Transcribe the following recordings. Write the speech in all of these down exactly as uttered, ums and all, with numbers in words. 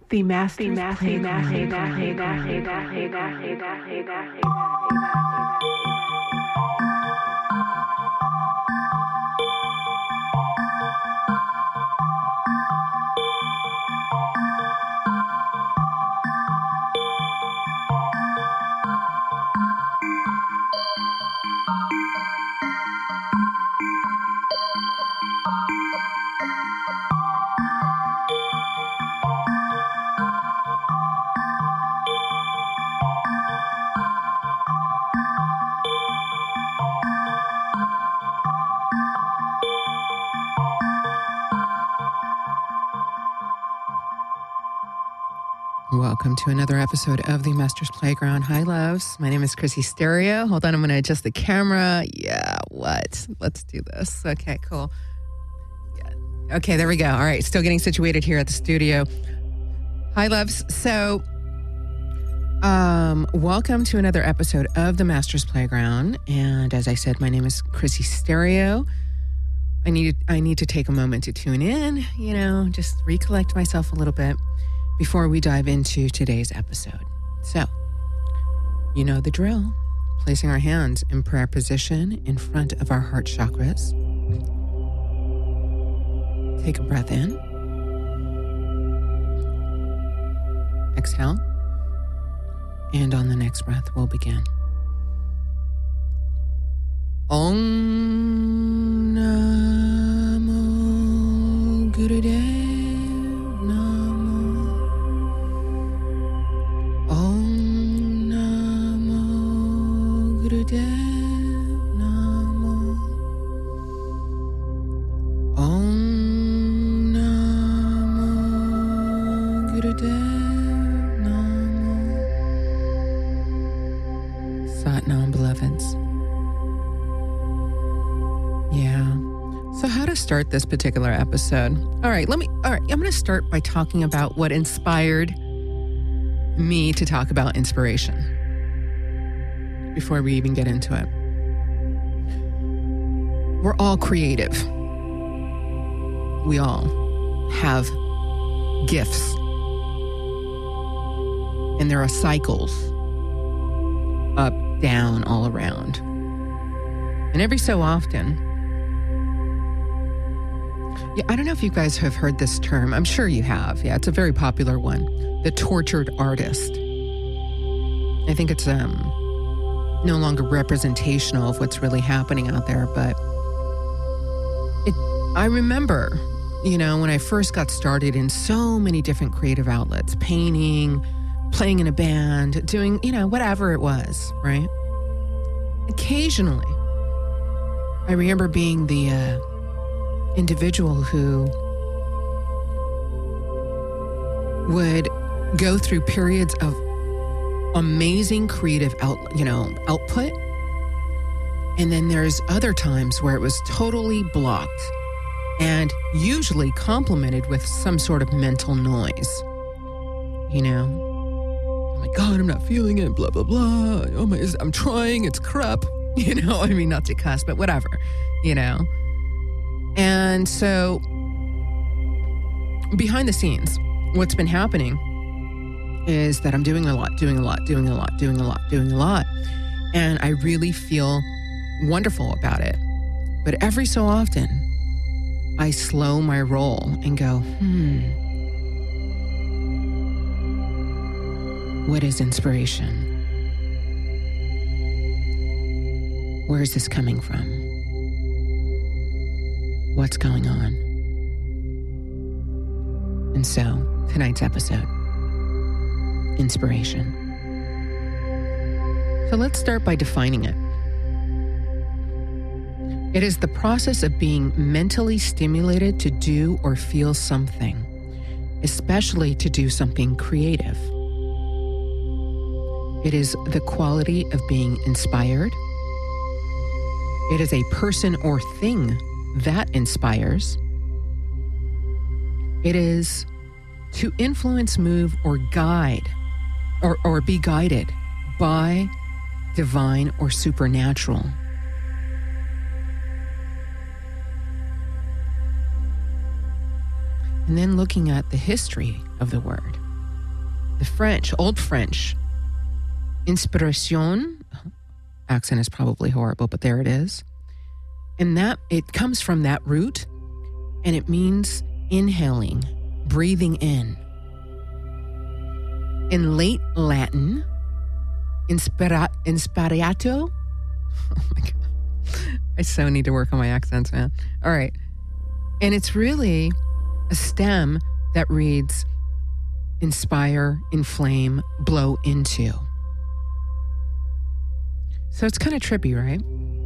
The Master's Welcome to another episode of the Master's Playground. Hi, loves. My name is Chrissy Stereo. Hold on, I'm going to adjust the camera. Yeah, what? Let's do this. Okay, cool. Yeah. Okay, there we go. All right, still getting situated here at the studio. Hi, loves. So, um, welcome to another episode of the Master's Playground. And as I said, my name is Chrissy Stereo. I need I need to take a moment to tune in, you know, just recollect myself a little bit before we dive into today's episode. So, you know the drill. Placing our hands in prayer position in front of our heart chakras. Take a breath in. Exhale. And on the next breath, we'll begin. Om Namo Gurudev. Satnam, beloveds. Yeah. So how to start this particular episode? All right, let me, all right, I'm going to start by talking about what inspired me to talk about inspiration before we even get into it. We're all creative. We all have gifts. And there are cycles, up, down, all around. And every so often, yeah, I don't know if you guys have heard this term. I'm sure you have. Yeah, it's a very popular one. The tortured artist. I think it's um no longer representational of what's really happening out there, but it, I remember, you know, when I first got started in so many different creative outlets, painting, playing in a band, doing, you know, whatever it was, right? Occasionally, I remember being the uh, individual who would go through periods of amazing creative out, you know, output. And then there's other times where it was totally blocked and usually complemented with some sort of mental noise. You know, oh my God, I'm not feeling it, blah, blah, blah. Oh my, I'm trying, it's crap. You know, I mean, not to cuss, but whatever, you know. And so behind the scenes, what's been happening is that I'm doing a lot, doing a lot, doing a lot, doing a lot, doing a lot. And I really feel wonderful about it. But every so often, I slow my roll and go, hmm, what is inspiration? Where is this coming from? What's going on? And so, tonight's episode, inspiration. So let's start by defining it. It is the process of being mentally stimulated to do or feel something, especially to do something creative. It is the quality of being inspired. It is a person or thing that inspires. It is to influence, move, or guide, or, or be guided by divine or supernatural. And then looking at the history of the word, the French, Old French, inspiration. Accent is probably horrible, but there it is. And that it comes from that root, and it means inhaling, breathing in. In late Latin, inspira- inspirato. Oh my God. I so need to work on my accents, man. All right. And it's really a stem that reads inspire, inflame, blow into. So it's kind of trippy, right?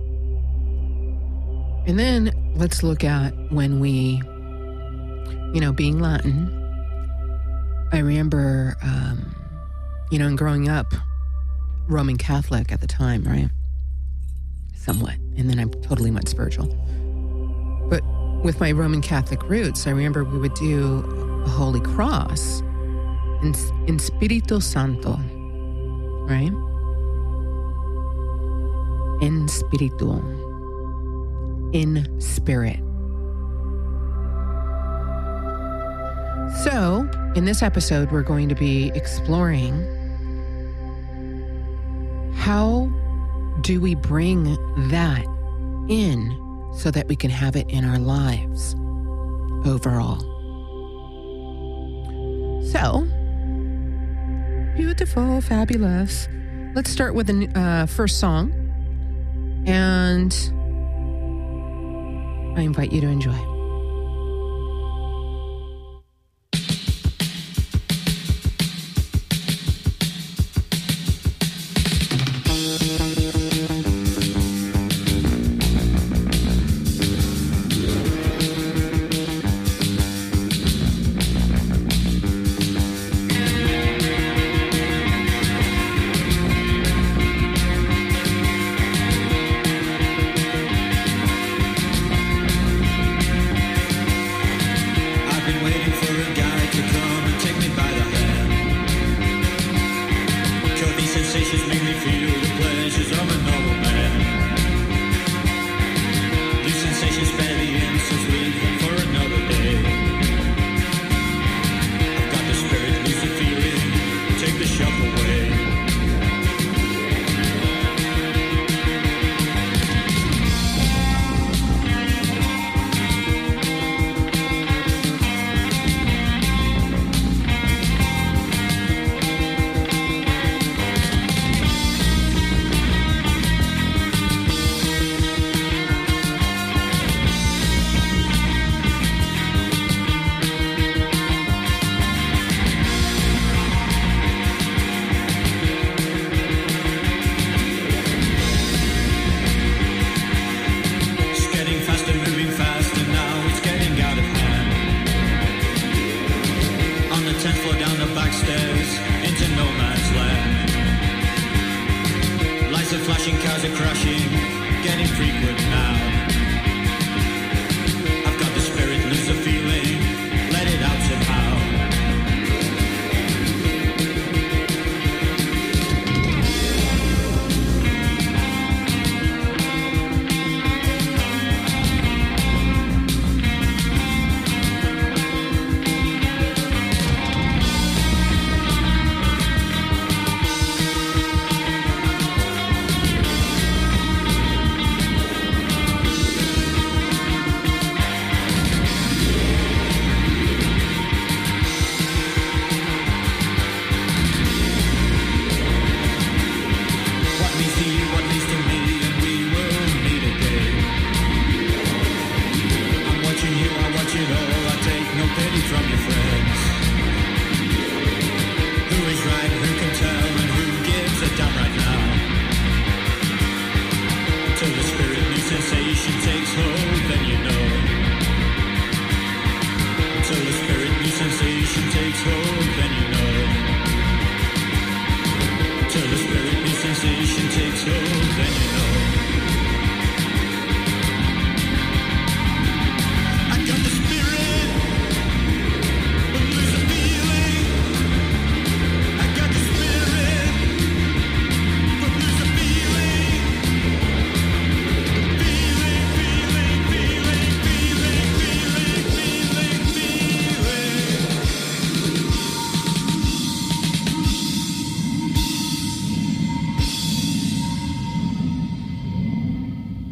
And then let's look at when we, you know, being Latin, I remember, um, you know, and growing up Roman Catholic at the time, right? Somewhat. And then I totally went spiritual. But with my Roman Catholic roots, I remember we would do a Holy Cross in, in Spirito Santo, right? In Spiritu, in spirit. So, in this episode, we're going to be exploring how do we bring that in so that we can have it in our lives overall. So, beautiful, fabulous. Let's start with the uh, first song, and I invite you to enjoy.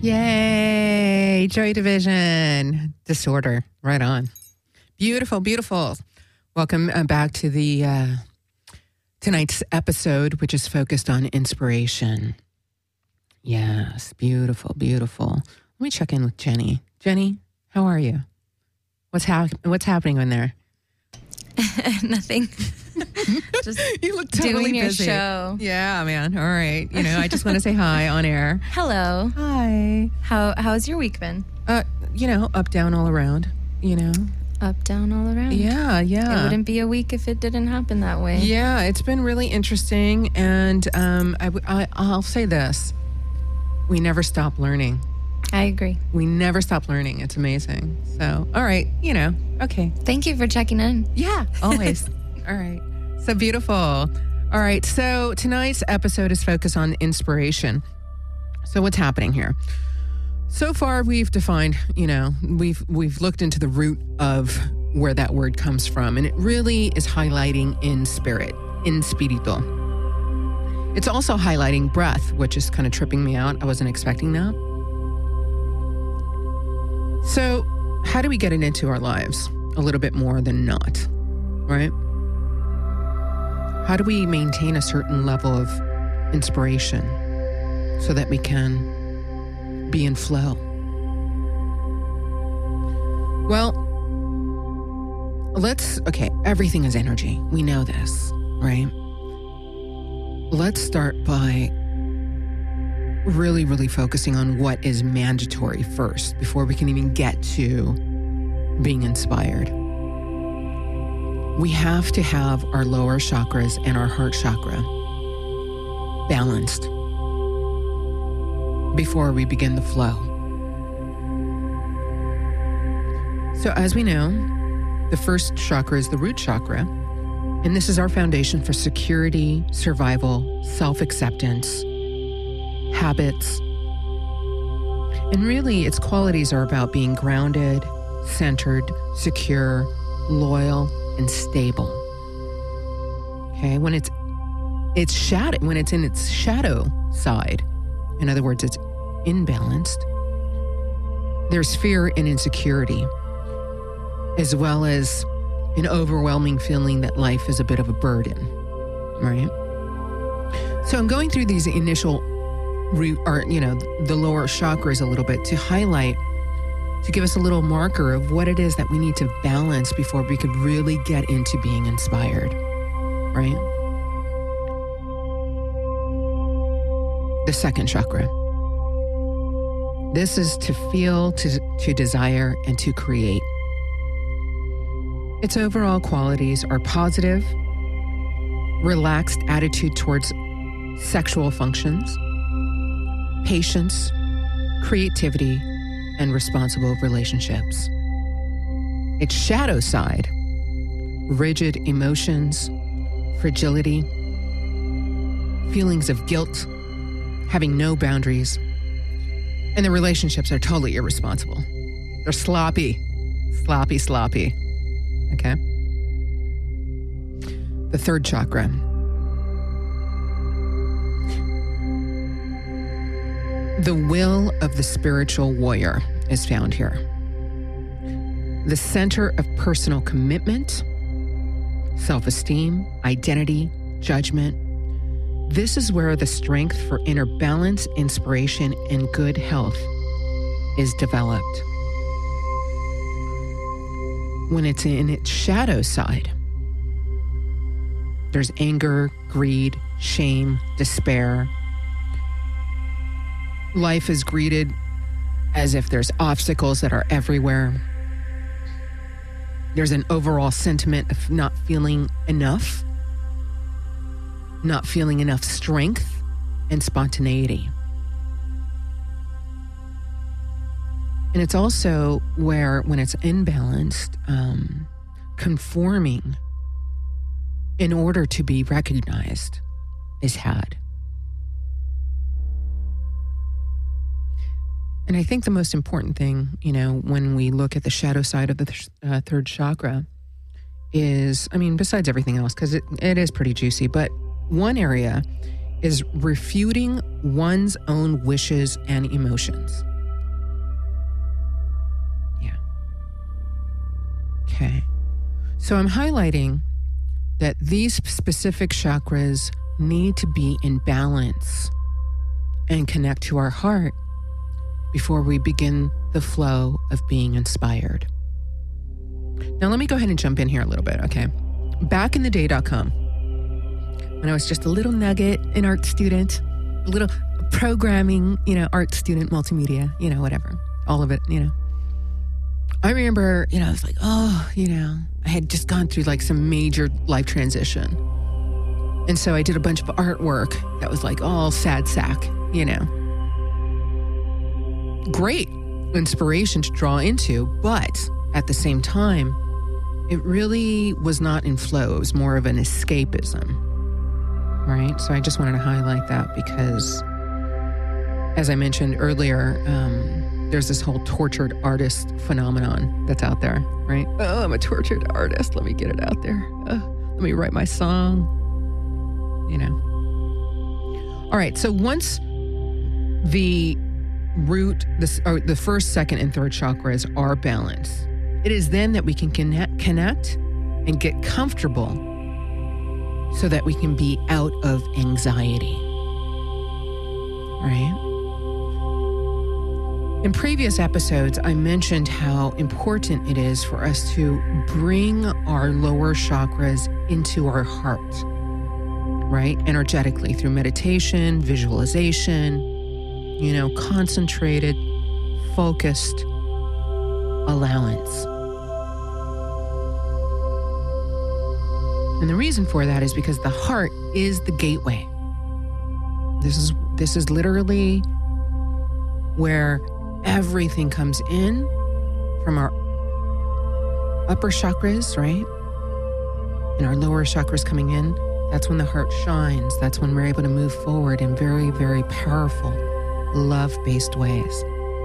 Yay. Joy Division. Disorder. Right on. Beautiful, beautiful. Welcome uh, back to the uh, tonight's episode, which is focused on inspiration. Yes, beautiful, beautiful. Let me check in with Jenny. Jenny, how are you? What's, ha- what's happening in there? Nothing. Just you look totally doing your busy. show. Yeah, man. All right. You know, I just want to say hi on air. Hello. Hi. How how's your week been? Uh, you know, up, down, all around. You know. Up, down, all around. Yeah, yeah. It wouldn't be a week if it didn't happen that way. Yeah, it's been really interesting, and um, I, w- I I'll say this: we never stop learning. I agree. We never stop learning. It's amazing. So, all right, you know, okay. Thank you for checking in. Yeah, always. All right. So beautiful. All right. So tonight's episode is focused on inspiration. So what's happening here? So far, we've defined, you know, we've we've looked into the root of where that word comes from, and it really is highlighting in spirit, in spirito. It's also highlighting breath, which is kind of tripping me out. I wasn't expecting that. So how do we get it into our lives? A little bit more than not, right? How do we maintain a certain level of inspiration so that we can be in flow? Well, let's, okay, everything is energy. We know this, right? Let's start by really, really focusing on what is mandatory first before we can even get to being inspired. We have to have our lower chakras and our heart chakra balanced before we begin the flow. So as we know, the first chakra is the root chakra, and this is our foundation for security, survival, self-acceptance, habits. And really, its qualities are about being grounded, centered, secure, loyal, and stable. Okay, when it's it's shadow, when it's in its shadow side, in other words, it's imbalanced, there's fear and insecurity, as well as an overwhelming feeling that life is a bit of a burden, right? So I'm going through these initial root, or you know, the lower chakras a little bit to highlight, to give us a little marker of what it is that we need to balance before we could really get into being inspired, right? The second chakra. This is to feel, to, to desire, and to create. Its overall qualities are positive, relaxed attitude towards sexual functions, patience, creativity, and responsible relationships. Its shadow side, rigid emotions, fragility, feelings of guilt, having no boundaries, and the relationships are totally irresponsible. They're sloppy, sloppy, sloppy. Okay? The third chakra. The will of the spiritual warrior is found here. The center of personal commitment, self-esteem, identity, judgment. This is where the strength for inner balance, inspiration, and good health is developed. When it's in its shadow side, there's anger, greed, shame, despair. Life is greeted as if there's obstacles that are everywhere. There's an overall sentiment of not feeling enough, not feeling enough strength and spontaneity. And it's also where, when it's imbalanced, um, conforming in order to be recognized is had. And I think the most important thing, you know, when we look at the shadow side of the th- uh, third chakra is, I mean, besides everything else, because it, it is pretty juicy, but one area is refuting one's own wishes and emotions. Okay. So I'm highlighting that these specific chakras need to be in balance and connect to our heart before we begin the flow of being inspired. Now, let me go ahead and jump in here a little bit, okay? back in the day dot com, when I was just a little nugget, an art student, a little programming, you know, art student, multimedia, you know, whatever, all of it, you know. I remember, you know, I was like, oh, you know, I had just gone through like some major life transition. And so I did a bunch of artwork that was like all sad sack, you know. Great inspiration to draw into, but at the same time, it really was not in flow. It was more of an escapism, right? So I just wanted to highlight that because, as I mentioned earlier, um, there's this whole tortured artist phenomenon that's out there, right? Oh, I'm a tortured artist. Let me get it out there. Oh, let me write my song, you know. All right, so once the root, the, or the first, second, and third chakras are balanced, it is then that we can connect, connect and get comfortable so that we can be out of anxiety, right? In previous episodes, I mentioned how important it is for us to bring our lower chakras into our heart, right? Energetically, through meditation, visualization, you know, concentrated, focused allowance. And the reason for that is because the heart is the gateway. This is this is literally where everything comes in from our upper chakras, right? And our lower chakras coming in. That's when the heart shines. That's when we're able to move forward in very, very powerful, love-based ways.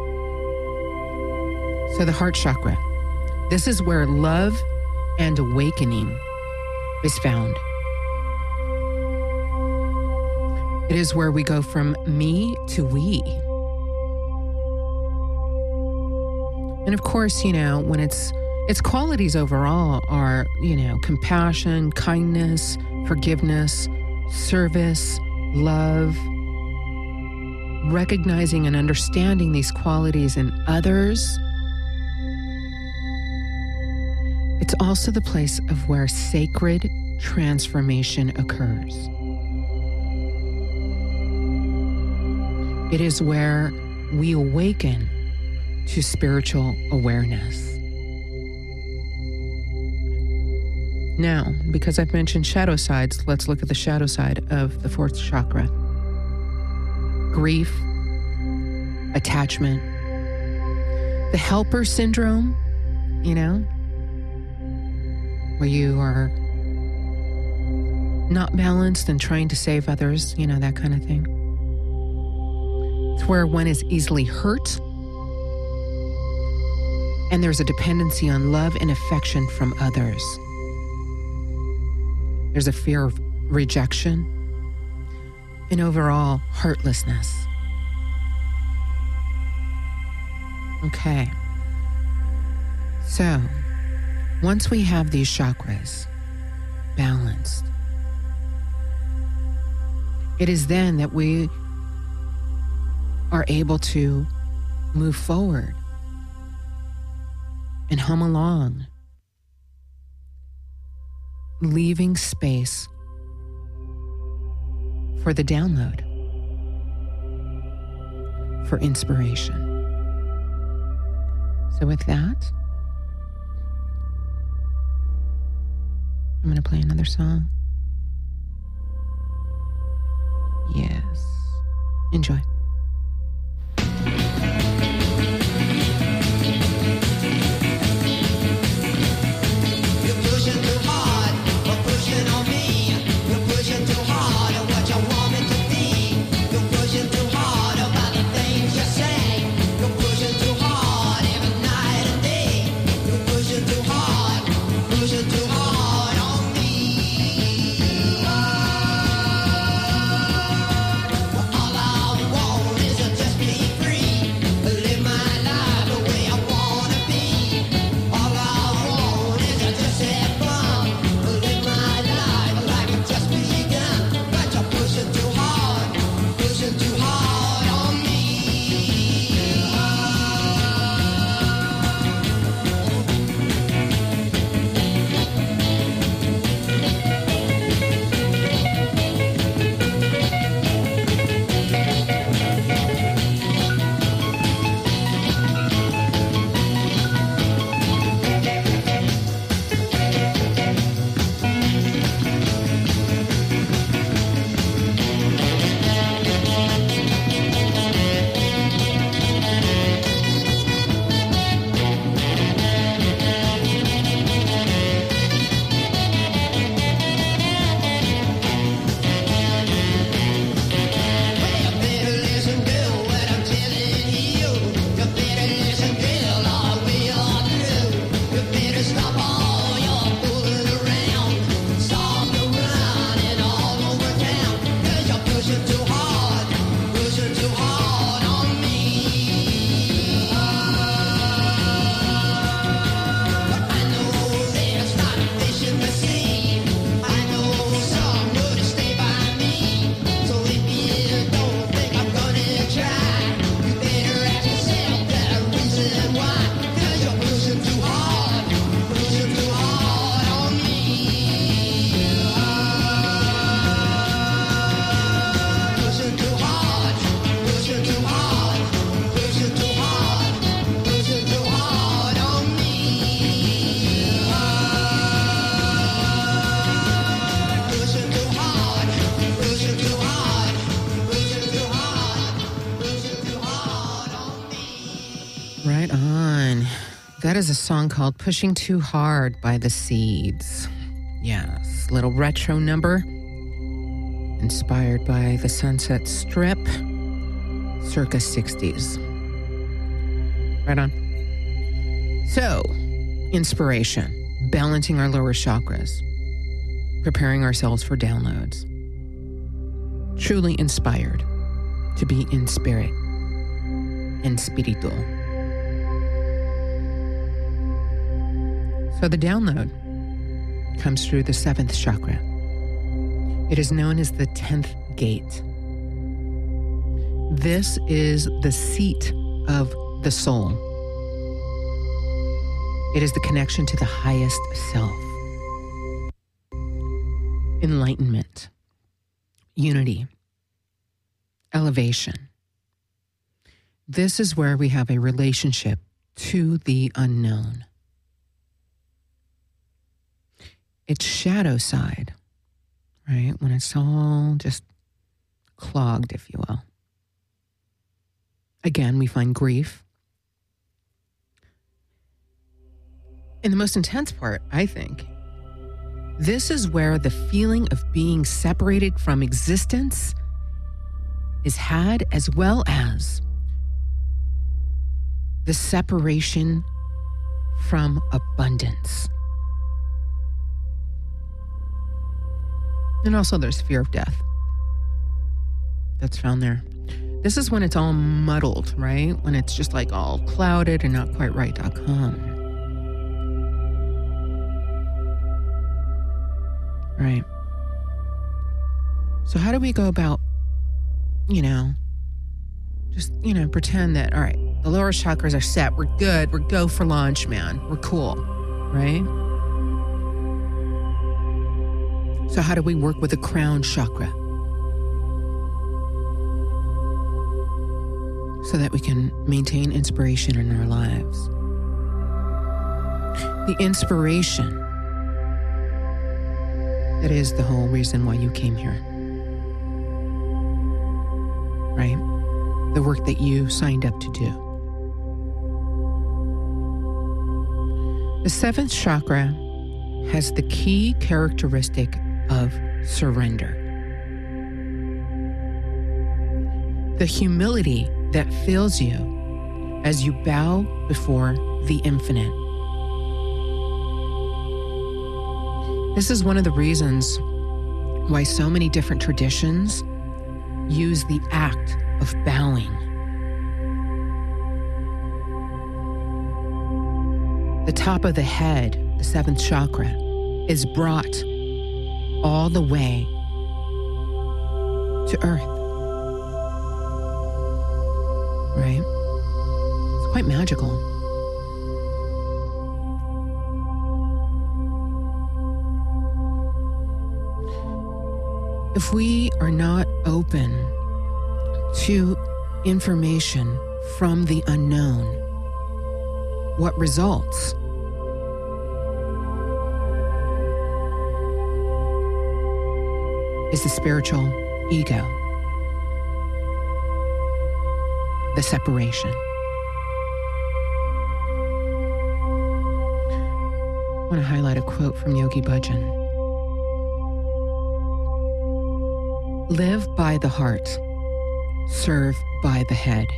So the heart chakra, this is where love and awakening is found. It is where we go from me to we. And of course, you know, when it's, its qualities overall are, you know, compassion, kindness, forgiveness, service, love, recognizing and understanding these qualities in others. It's also the place of where sacred transformation occurs. It is where we awaken to spiritual awareness. Now, because I've mentioned shadow sides, let's look at the shadow side of the fourth chakra. Grief, attachment, the helper syndrome, you know, where you are not balanced and trying to save others, you know, that kind of thing. It's where one is easily hurt, and there's a dependency on love and affection from others. There's a fear of rejection and overall heartlessness. Okay. So, once we have these chakras balanced, it is then that we are able to move forward and hum along, leaving space for the download, for inspiration. So with that, I'm going to play another song. Yes. Enjoy. All I want That is a song called Pushing Too Hard by The Seeds. Yes, little retro number inspired by the Sunset Strip, circa sixties. Right on. So, inspiration, balancing our lower chakras, preparing ourselves for downloads. Truly inspired to be in spirit and spiritual. So the download comes through the seventh chakra. It is known as the tenth gate. This is the seat of the soul. It is the connection to the highest self. Enlightenment, unity, elevation. This is where we have a relationship to the unknown. It's shadow side, right? When it's all just clogged, if you will. Again, we find grief. And the most intense part, I think, this is where the feeling of being separated from existence is had, as well as the separation from abundance. And also there's fear of death that's found there. This is when it's all muddled, right? When it's just like all clouded and not quite right dot com. Right. So how do we go about, you know, just, you know, pretend that, all right, the lower chakras are set. We're good. We're go for launch, man. We're cool, right? So how do we work with the crown chakra? So that we can maintain inspiration in our lives. The inspiration that is the whole reason why you came here. Right? The work that you signed up to do. The seventh chakra has the key characteristic of surrender. The humility that fills you as you bow before the infinite. This is one of the reasons why so many different traditions use the act of bowing. The top of the head, the seventh chakra, is brought all the way to earth. Right? It's quite magical. If we are not open to information from the unknown, what results? Is the spiritual ego, the separation. I want to highlight a quote from Yogi Bhajan. Live by the heart, serve by the head.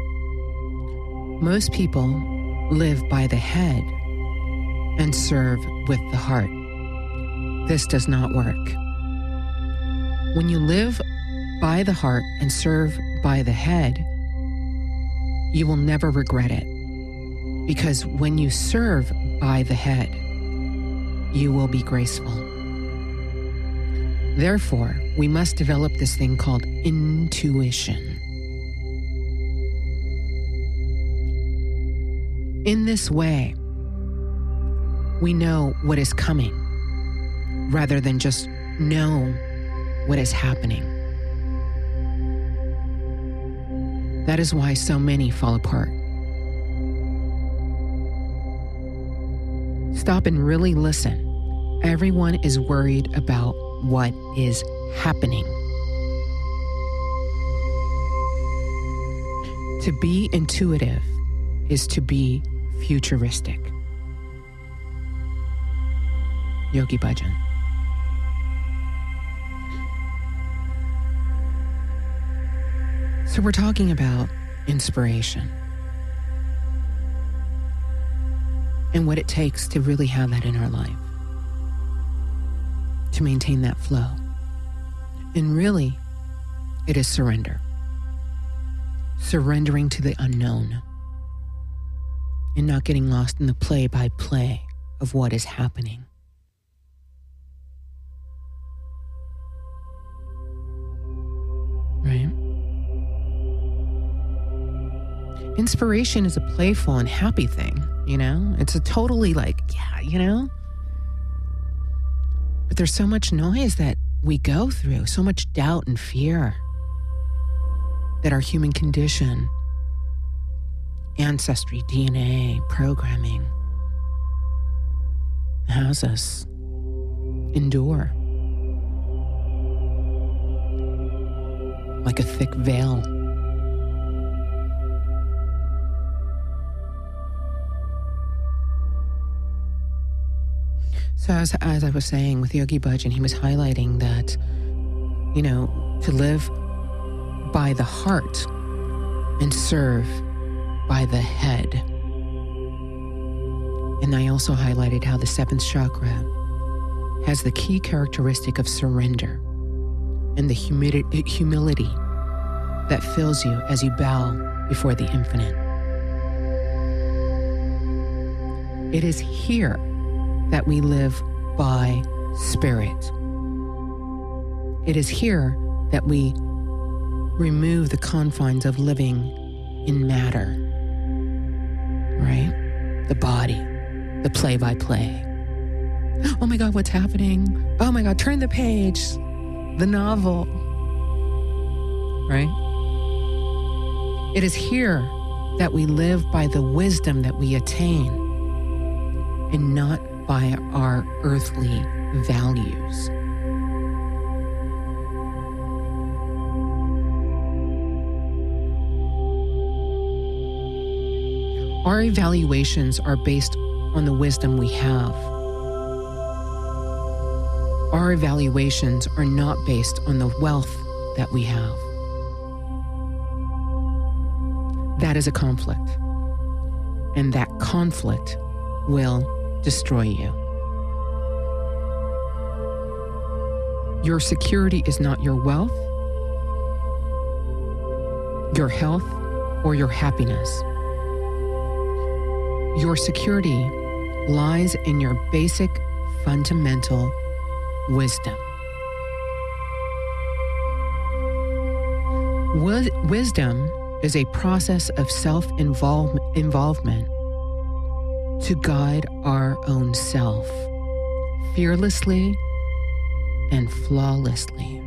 Most people live by the head and serve with the heart. This does not work. When you live by the heart and serve by the head, you will never regret it. Because when you serve by the head, you will be graceful. Therefore, we must develop this thing called intuition. In this way, we know what is coming rather than just know what is happening. That is why so many fall apart. Stop and really listen. Everyone is worried about what is happening. To be intuitive is to be futuristic. Yogi Bhajan. So we're talking about inspiration and what it takes to really have that in our life, to maintain that flow. And really, it is surrender. Surrendering to the unknown and not getting lost in the play-by-play of what is happening. Right? Inspiration is a playful and happy thing, you know? It's a totally like, yeah, you know? But there's so much noise that we go through, so much doubt and fear that our human condition, ancestry, D N A, programming has us endure like a thick veil. So as, as I was saying with Yogi Bhajan, he was highlighting that, you know, to live by the heart and serve by the head. And I also highlighted how the seventh chakra has the key characteristic of surrender and the humidi- humility that fills you as you bow before the infinite. It is here that we live by spirit. It is here that we remove the confines of living in matter, right? The body, the play-by-play. Oh my God, what's happening? Oh my God, turn the page. The novel, right? It is here that we live by the wisdom that we attain and not by our earthly values. Our evaluations are based on the wisdom we have. Our evaluations are not based on the wealth that we have. That is a conflict. And that conflict will destroy you. Your security is not your wealth, your health, or your happiness. Your security lies in your basic, fundamental wisdom. Wis- wisdom is a process of self-involvement to guide our own self fearlessly and flawlessly.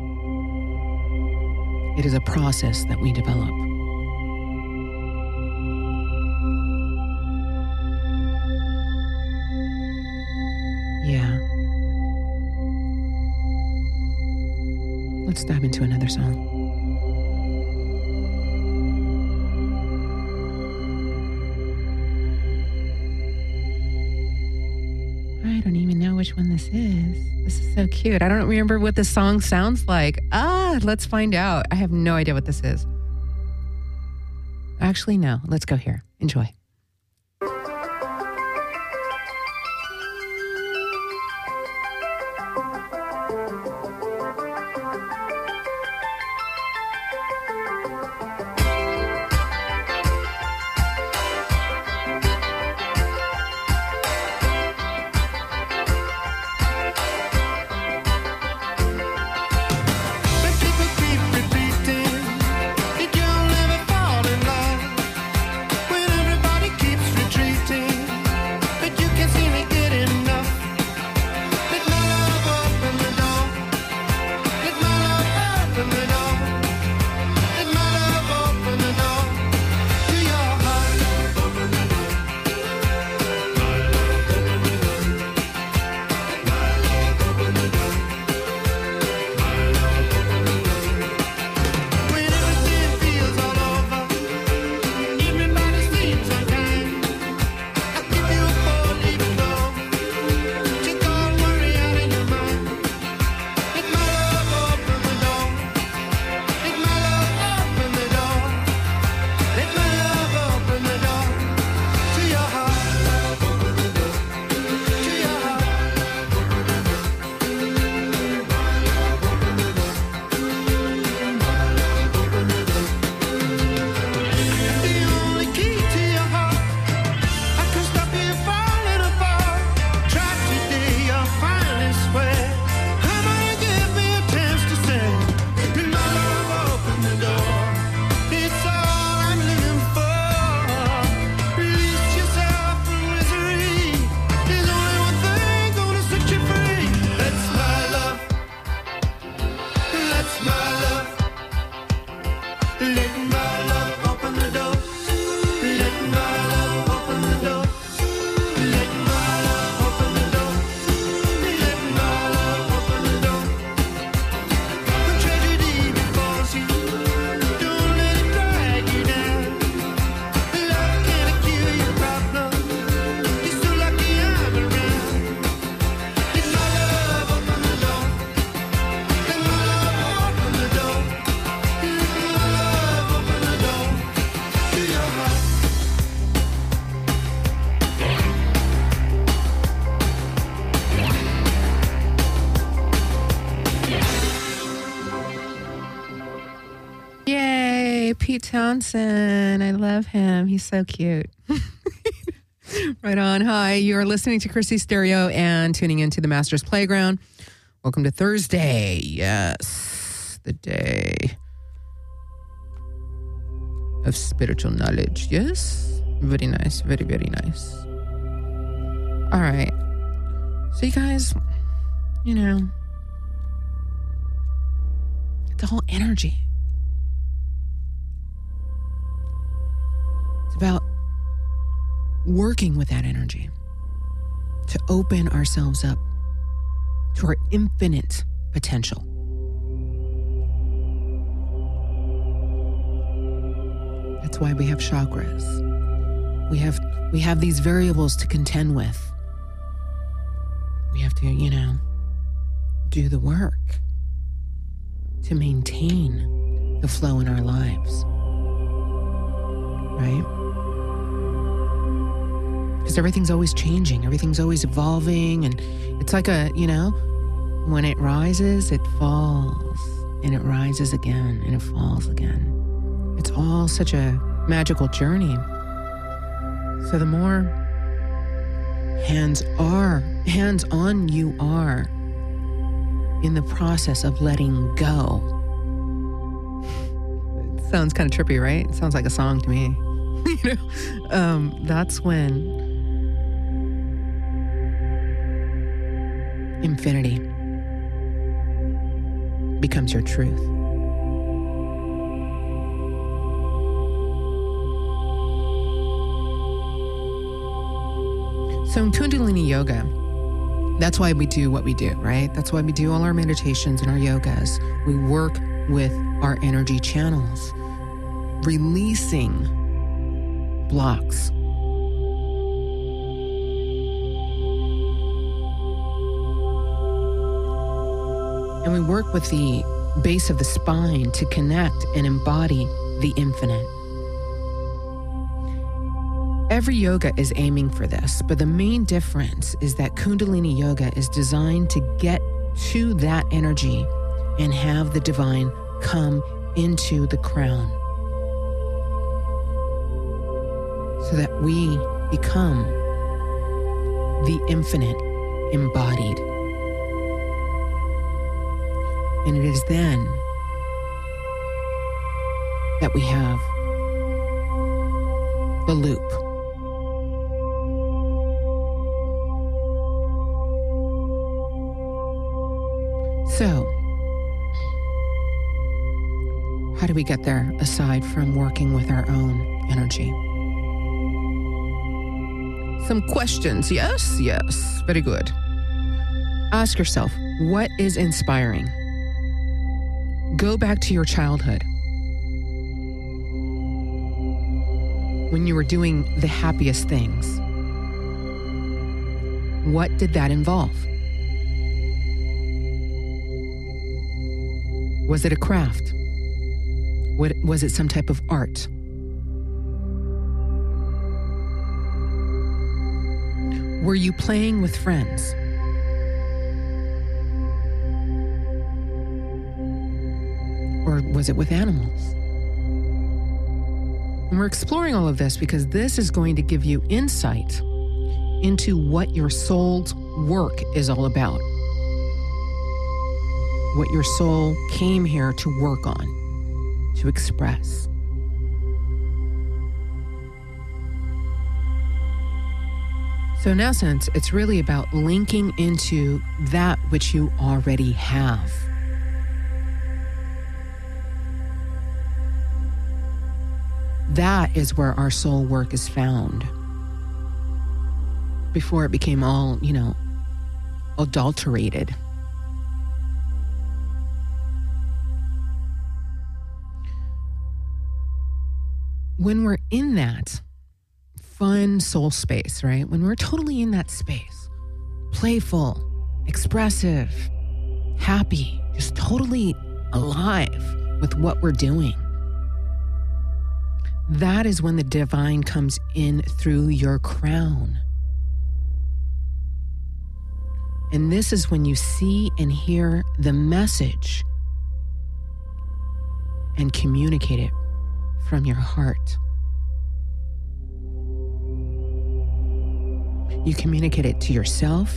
It is a process that we develop. Yeah. Let's dive into another song. I don't even know which one this is. This is so cute. I don't remember what the song sounds like. Ah, let's find out. I have no idea what this is. Actually, no. Let's go here. Enjoy. Repeating, you don't ever fall in love when everybody letting my love open the door, letting my love open the door, letting my love open the door, letting my love open the door. When tragedy befalls you, don't let it drag you down. Love can't cure your problem. You're so lucky I'm around. Let my love open the door, let my love open the door, let my love open the door to your heart. Yay, Pete Townsend. I love him. He's so cute. Right on. Hi, you're listening to Chrissy Stereo and tuning into the Masters Playground. Welcome to Thursday. Yes, the day of spiritual knowledge. Yes, very nice. Very, very nice. All right. So you guys, you know, the whole energy. It's about working with that energy to open ourselves up to our infinite potential. That's why we have chakras. We have we have these variables to contend with. We have to, you know, do the work to maintain the flow in our lives. Right? Because everything's always changing. Everything's always evolving. And it's like a, you know, when it rises, it falls. And it rises again, and it falls again. It's all such a magical journey. So the more hands are, hands-on you are in the process of letting go. It sounds kind of trippy, right? It sounds like a song to me. You know, um, that's when infinity becomes your truth. So in Kundalini Yoga, that's why we do what we do, right? That's why we do all our meditations and our yogas. We work with our energy channels, releasing blocks. And we work with the base of the spine to connect and embody the infinite. Every yoga is aiming for this, but the main difference is that Kundalini Yoga is designed to get to that energy and have the divine come into the crown so that we become the infinite embodied. And it is then that we have the loop. So, how do we get there aside from working with our own energy? Some questions. Yes, yes. Very good. Ask yourself, what is inspiring? Go back to your childhood. When you were doing the happiest things. What did that involve? Was it a craft? What, was it some type of art? Were you playing with friends? Or was it with animals? And we're exploring all of this because this is going to give you insight into what your soul's work is all about. What your soul came here to work on, to express. So in essence, it's really about linking into that which you already have. That is where our soul work is found. Before it became all, you know, adulterated. When we're in that fun soul space, right? When we're totally in that space, playful, expressive, happy, just totally alive with what we're doing. That is when the divine comes in through your crown. And this is when you see and hear the message and communicate it from your heart. You communicate it to yourself.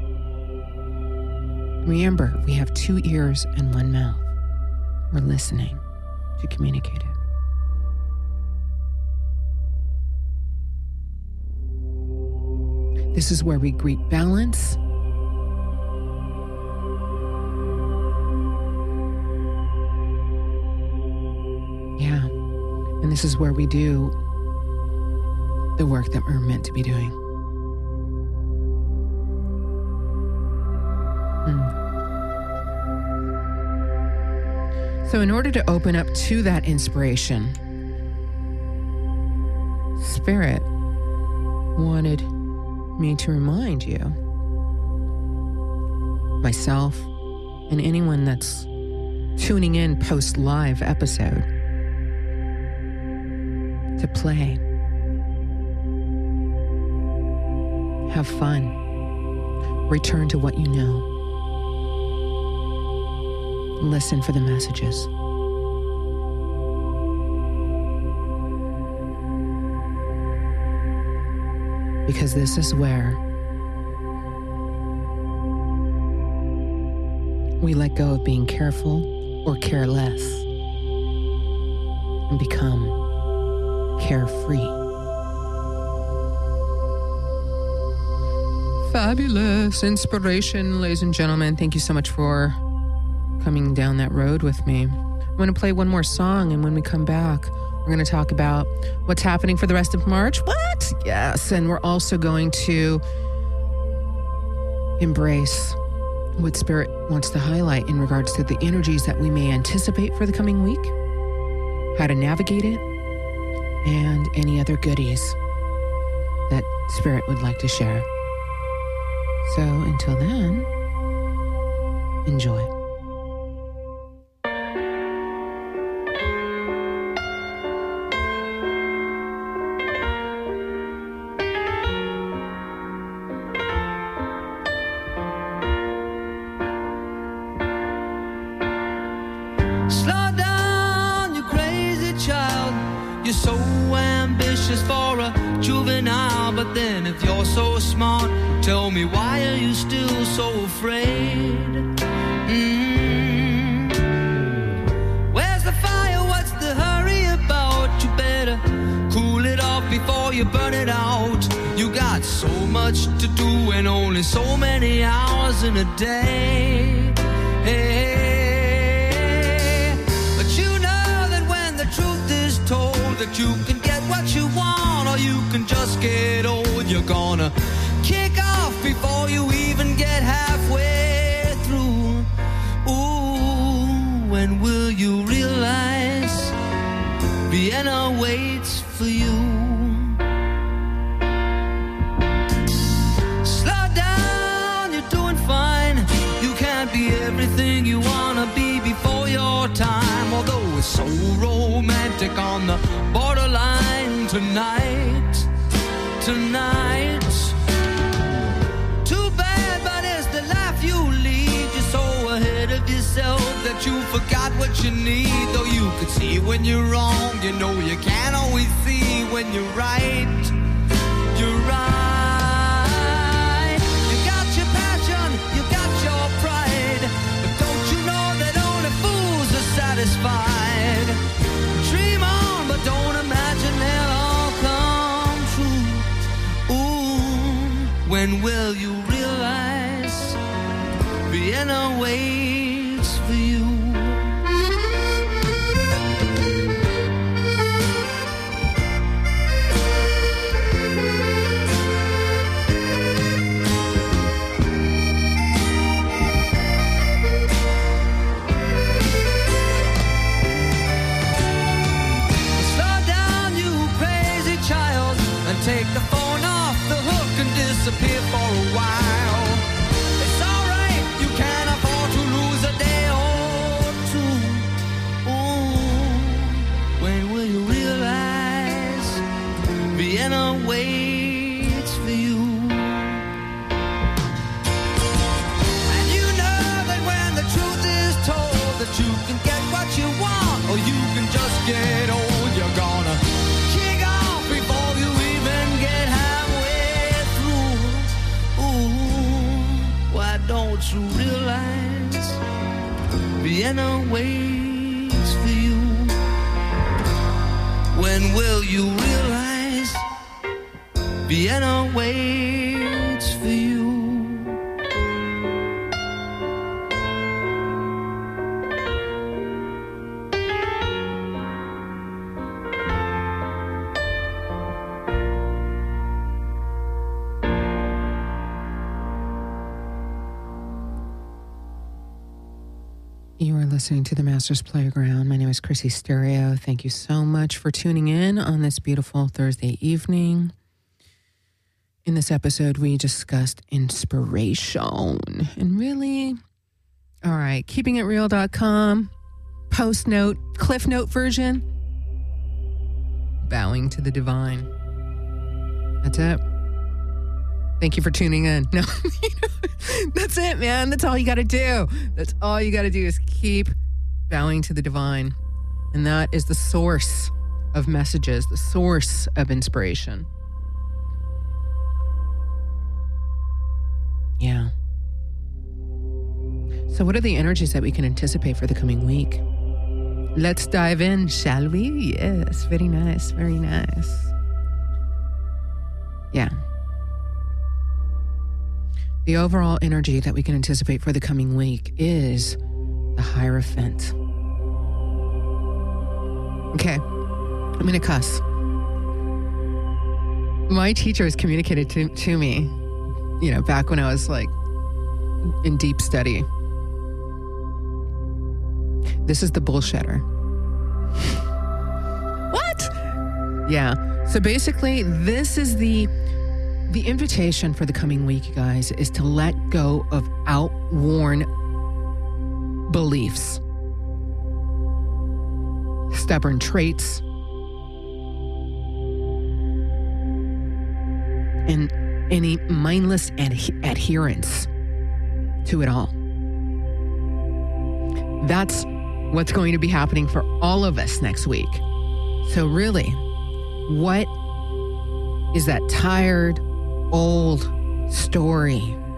Remember, we have two ears and one mouth. We're listening to communicate it. This is where we greet balance. Yeah. And this is where we do the work that we're meant to be doing. Hmm. So in order to open up to that inspiration, Spirit wanted me to remind you, myself, and anyone that's tuning in post-live episode, to play. Have fun. Return to what you know. Listen for the messages. Because this is where we let go of being careful or careless and become carefree. Fabulous inspiration, ladies and gentlemen. Thank you so much for coming down that road with me. I'm going to play one more song, and when we come back, we're going to talk about what's happening for the rest of March. What? Yes. And we're also going to embrace what Spirit wants to highlight in regards to the energies that we may anticipate for the coming week, how to navigate it, and any other goodies that Spirit would like to share. So until then, enjoy. Slow down, you crazy child. You're so ambitious for a juvenile. But then if you're so smart, tell me, why are you still so afraid? Mm. Where's the fire? What's the hurry about? You better cool it off before you burn it out. You got so much to do and only so many hours in a day. Hey. That you can get what you want, or you can just get old. You're gonna kick off before you even get halfway through. Ooh, when will you realize Vienna waits for you? Slow down, you're doing fine. You can't be everything you wanna be before your time. Although it's so romantic on the borderline tonight, tonight. Too bad, but it's the life you lead. You're so ahead of yourself that you forgot what you need. Though you could see when you're wrong, you know you can't always see when you're right. You're right. You got your passion, you got your pride, but don't you know that only fools are satisfied? Dream on, but don't imagine they'll all come true. Ooh, when will you realize Vienna waits for you? to realize Vienna waits for you. When will you realize Vienna waits for you? You are listening to the Masters Playground. My name is Chrissy Stereo. Thank you so much for tuning in on this beautiful Thursday evening. In this episode, we discussed inspiration. And really, all right, keeping it real dot com, post note, cliff note version, bowing to the divine. That's it. Thank you for tuning in. No, that's it, man. That's all you got to do. That's all you got to do is keep bowing to the divine. And that is the source of messages, the source of inspiration. Yeah. So what are the energies that we can anticipate for the coming week? Let's dive in, shall we? Yes, very nice, very nice. Yeah. The overall energy that we can anticipate for the coming week is the Hierophant. Okay, I'm going to cuss. My teachers communicated to, to me, you know, back when I was like in deep study. This is the bullshitter. What? Yeah. So basically, this is the The invitation for the coming week, you guys, is to let go of outworn beliefs, stubborn traits, and any mindless adhe- adherence to it all. That's what's going to be happening for all of us next week. So really, what is that tired, old story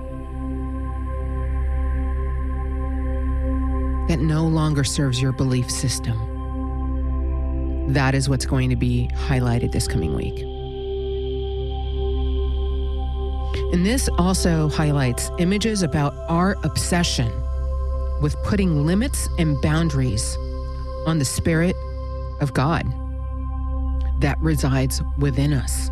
that no longer serves your belief system? That is what's going to be highlighted this coming week. And this also highlights images about our obsession with putting limits and boundaries on the Spirit of God that resides within us.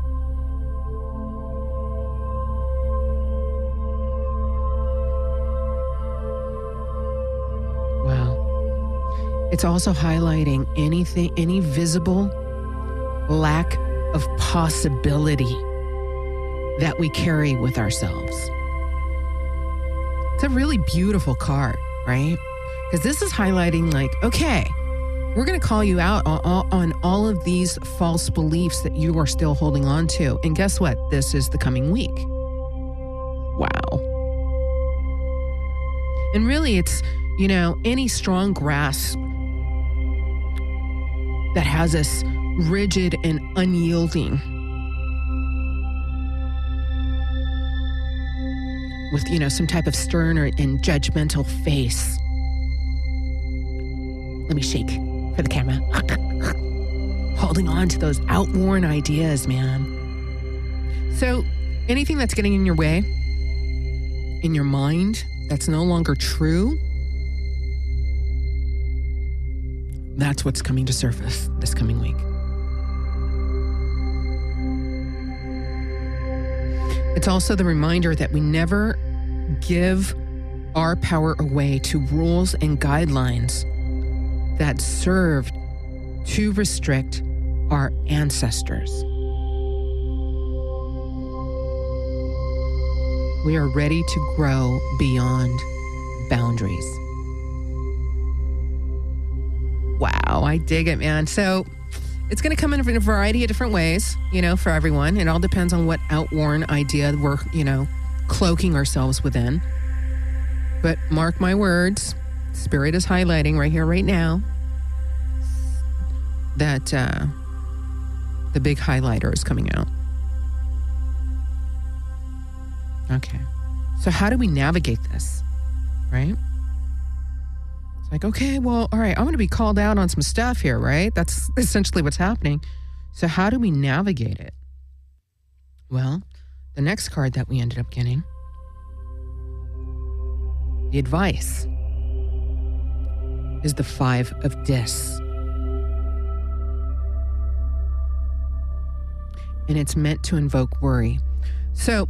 It's also highlighting anything, any visible lack of possibility that we carry with ourselves. It's a really beautiful card, right? Because this is highlighting like, okay, we're going to call you out on, on all of these false beliefs that you are still holding on to. And guess what? This is the coming week. Wow. And really, it's, you know, any strong grasp that has us rigid and unyielding, with, you know, some type of stern or and judgmental face. Let me shake for the camera. Holding on to those outworn ideas, man. So anything that's getting in your way, in your mind, that's no longer true, that's what's coming to surface this coming week. It's also the reminder that we never give our power away to rules and guidelines that served to restrict our ancestors. We are ready to grow beyond boundaries. Wow, I dig it, man. So it's going to come in a variety of different ways, you know, for everyone. It all depends on what outworn idea we're, you know, cloaking ourselves within. But mark my words, Spirit is highlighting right here, right now, that uh, the big highlighter is coming out. Okay. So how do we navigate this, right? It's like, okay, well, all right, I'm going to be called out on some stuff here, right? That's essentially what's happening. So how do we navigate it? Well, the next card that we ended up getting, the advice, is the Five of Discs. And it's meant to invoke worry. So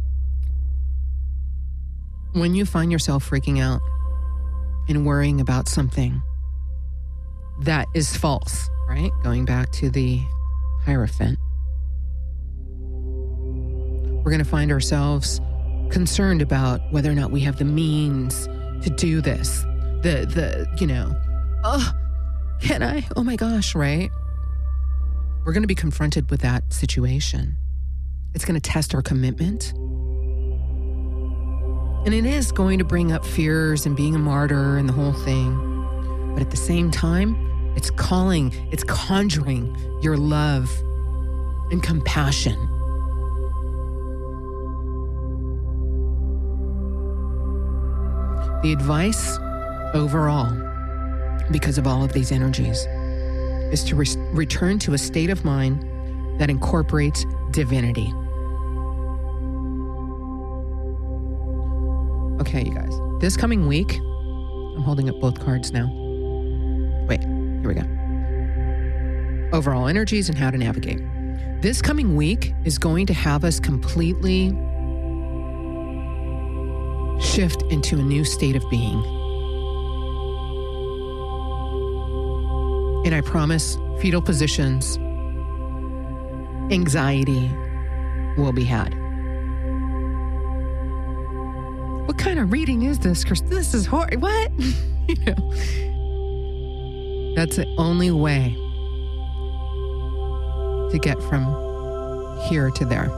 when you find yourself freaking out and worrying about something that is false, right? Going back to the Hierophant, we're going to find ourselves concerned about whether or not we have the means to do this. The, the, you know, oh, can I? Oh my gosh, right? We're going to be confronted with that situation. It's going to test our commitment. And it is going to bring up fears and being a martyr and the whole thing. But at the same time, it's calling, it's conjuring your love and compassion. The advice overall, because of all of these energies, is to re- return to a state of mind that incorporates divinity. Okay, you guys. This coming week, I'm holding up both cards now. Wait, here we go. Overall energies and how to navigate. This coming week is going to have us completely shift into a new state of being. And I promise, fetal positions, anxiety will be had. What kind of reading is this, Chris? This is horrible. What? You know, that's the only way to get from here to there.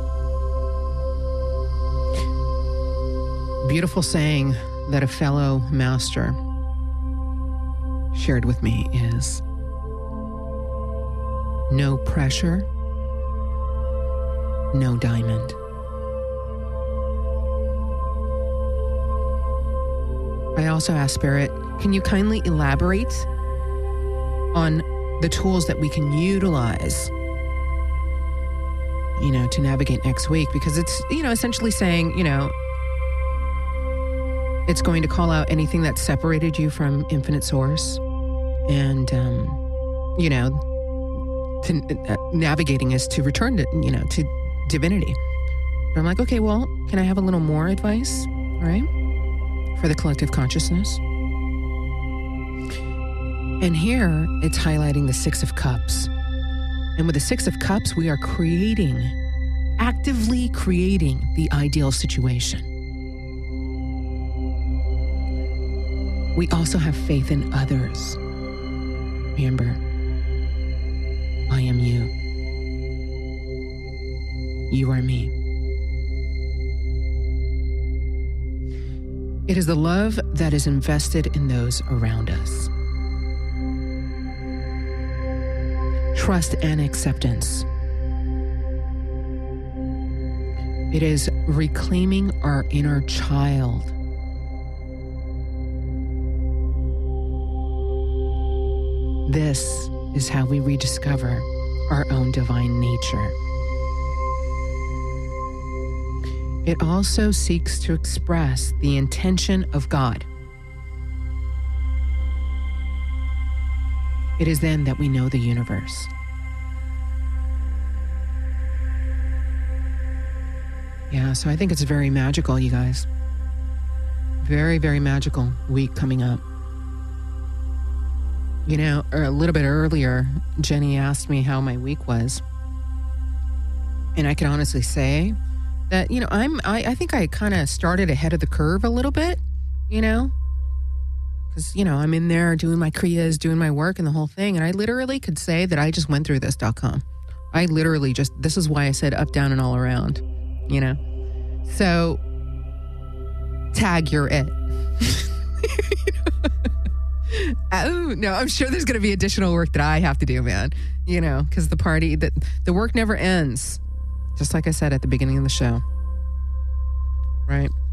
Beautiful saying that a fellow master shared with me is, no pressure, no diamond. I also asked Spirit, can you kindly elaborate on the tools that we can utilize, you know, to navigate next week? Because it's, you know, essentially saying, you know, it's going to call out anything that separated you from Infinite Source, and, um, you know, to, uh, navigating is to return to, you know, to divinity. But I'm like, okay, well, can I have a little more advice, all right, for the collective consciousness? And here, it's highlighting the Six of Cups. And with the Six of Cups, we are creating, actively creating the ideal situation. We also have faith in others. Remember, I am you. You are me. It is the love that is invested in those around us. Trust and acceptance. It is reclaiming our inner child. This is how we rediscover our own divine nature. It also seeks to express the intention of God. It is then that we know the universe. Yeah, so I think it's very magical, you guys. Very, very magical week coming up. You know, or a little bit earlier, Jenny asked me how my week was. And I can honestly say that, you know, I'm, I, I think I kind of started ahead of the curve a little bit, you know, because, you know, I'm in there doing my kriyas, doing my work and the whole thing. And I literally could say that I just went through this dot com. I literally just, this is why I said up, down, and all around, you know. So, tag you're it. You know? Oh, no, I'm sure there's going to be additional work that I have to do, man. You know, because the party, the, the work never ends. Just like I said at the beginning of the show. Right?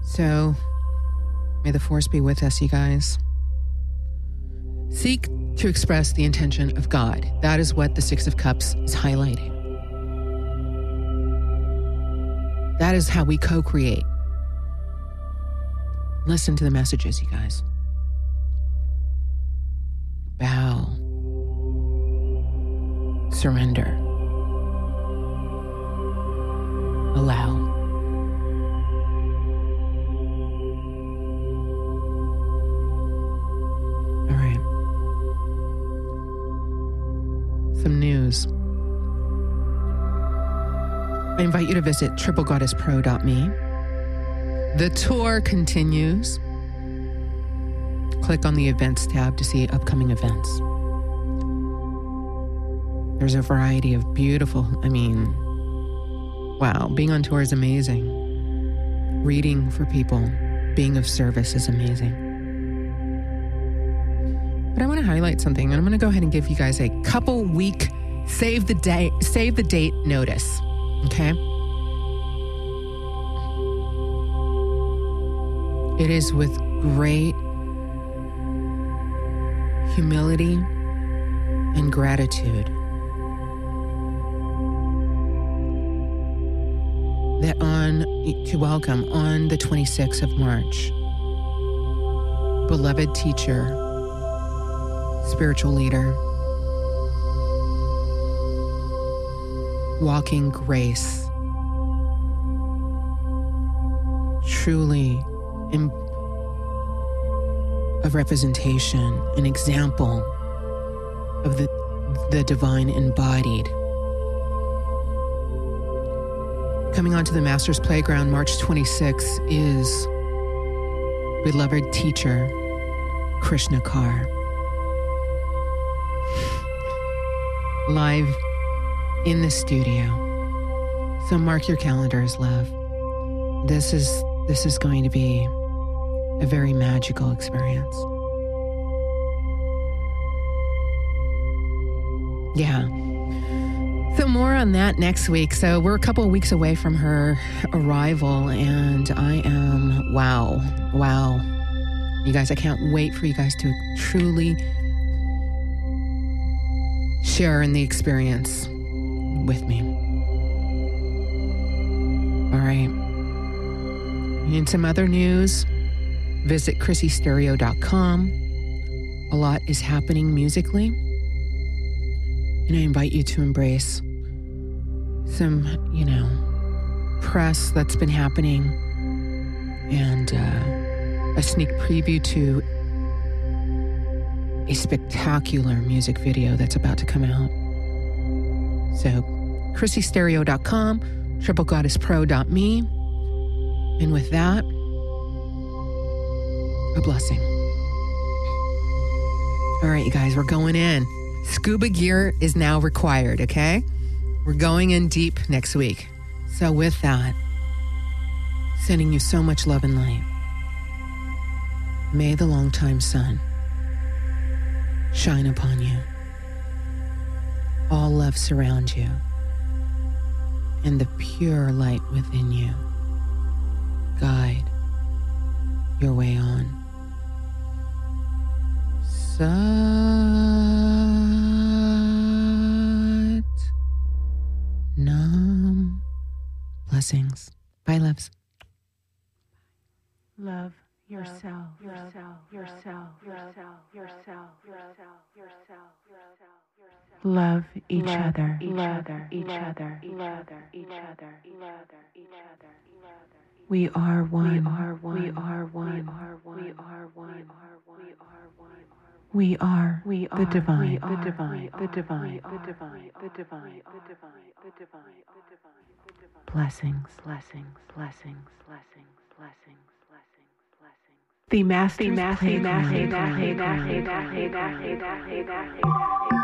So, may the force be with us, you guys. Seek to express the intention of God. That is what the Six of Cups is highlighting. That is how we co-create. Listen to the messages, you guys. Bow. Surrender. Allow. All right. Some news. I invite you to visit triple goddess pro dot me. The tour continues. Click on the events tab to see upcoming events. There's a variety of beautiful, I mean, wow, being on tour is amazing. Reading for people, being of service is amazing. But I want to highlight something, and I'm going to go ahead and give you guys a couple week save the day, save the date notice. Okay? It is with great humility and gratitude that on to welcome on the twenty-sixth of March, beloved teacher, spiritual leader, walking grace, truly in, a representation, an example of the, the divine embodied. Coming onto the Master's Playground March twenty-sixth is beloved teacher Krishna Kaur. Live in the studio. So mark your calendars, love. This is this is going to be a very magical experience. Yeah. So more on that next week. So we're a couple of weeks away from her arrival, and I am, wow, wow. You guys, I can't wait for you guys to truly share in the experience with me. All right. In some other news, visit chrissy stereo dot com. A lot is happening musically, and I invite you to embrace some, you know, press that's been happening, and uh, a sneak preview to a spectacular music video that's about to come out. So, chrissy stereo dot com, triple goddess pro dot me, and with that, a blessing. All right, you guys, we're going in. Scuba gear is now required, okay? We're going in deep next week. So with that, sending you so much love and light. May the longtime sun shine upon you. All love surround you, and the pure light within you guide your way on. Sat Nam. Blessings. Bye, loves. Love yourself, yourself, yourself, yourself, yourself, yourself, yourself, yourself. Love each other, each other, each other, each other, each other, each other, each other. We are one. We are one. We are one. We are one. We are one. We are one. We are. We are the divine. The divine. The divine. The divine. The divine. The divine. The divine. The divine. Blessings. Blessings. Blessings. Blessings. Blessings. The Master's Playground.